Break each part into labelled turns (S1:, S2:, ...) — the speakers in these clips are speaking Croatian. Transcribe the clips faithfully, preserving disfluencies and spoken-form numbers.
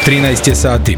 S1: trinaest je sati.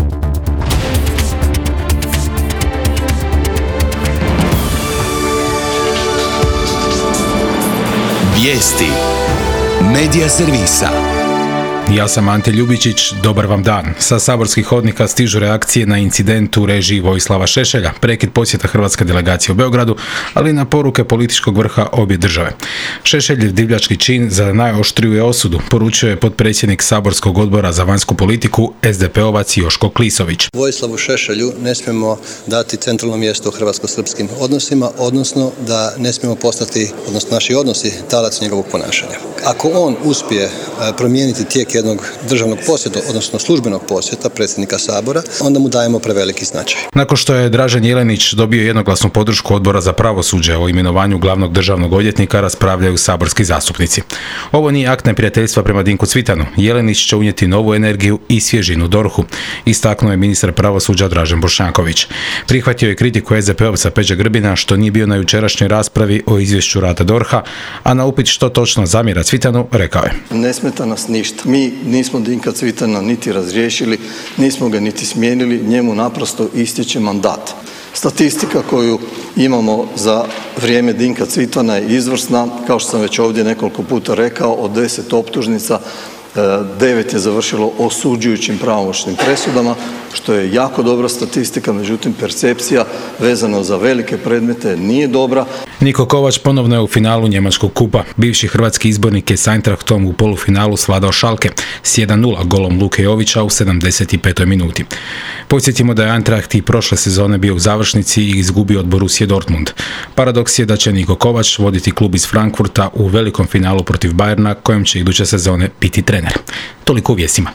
S2: Vijesti Medija servisa.
S1: Ja sam Ante Ljubičić, dobar vam dan. Sa saborskih hodnika stižu reakcije na incident u režiji Vojislava Šešelja, prekid posjeta hrvatske delegacije u Beogradu, ali i na poruke političkog vrha obje države. Šešeljev divljački čin za najoštriju je osudu, poručuje potpredsjednik saborskog odbora za vanjsku politiku es de pe ovac Joško Klisović.
S3: Vojislavu Šešelju ne smijemo dati centralno mjesto u hrvatsko-srpskim odnosima, odnosno da ne smijemo postati, odnosno naši odnosi, talac njegovog ponašanja. Ako on uspije promijeniti tijek jednog državnog posjeta, odnosno službenog posjeta predsjednika Sabora, onda mu dajemo preveliki značaj.
S1: Nakon što je Dražen Jelenić dobio jednoglasnu podršku Odbora za pravosuđe o imenovanju glavnog državnog odvjetnika, raspravljaju saborski zastupnici. Ovo nije akt neprijateljstva prema Dinku Cvitanu. Jelenić će unijeti novu energiju i svježinu dorhu, istaknuo je ministar pravosuđa Dražen Bošnjaković. Prihvatio je kritiku es de pe ovca Peđe Grbina što nije bio na jučerašnjoj raspravi o izvješću rada dorha, a na upit što točno zamjera Cvitanu rekao je:
S4: Ne smeta nas ništa. Mi nismo Dinka Cvitana niti razriješili, nismo ga niti smijenili, njemu naprosto istječe mandat. Statistika koju imamo za vrijeme Dinka Cvitana je izvrsna, kao što sam već ovdje nekoliko puta rekao, od deset optužnica, devet je završilo osuđujućim pravomoćnim presudama, što je jako dobra statistika, međutim percepcija vezana za velike predmete nije dobra.
S1: Niko Kovač ponovno je u finalu njemačkog kupa. Bivši hrvatski izbornik je s Eintrachtom u polufinalu svladao Schalke s jedan nula golom Luke Jovića u sedamdeset petoj minuti. Podsjetimo da je Eintracht i prošle sezone bio u završnici i izgubio od Borussia Dortmund. Paradoks je da će Niko Kovač voditi klub iz Frankfurta u velikom finalu protiv Bayerna, kojem će iduće sezone biti trener. Toliko u vijestima.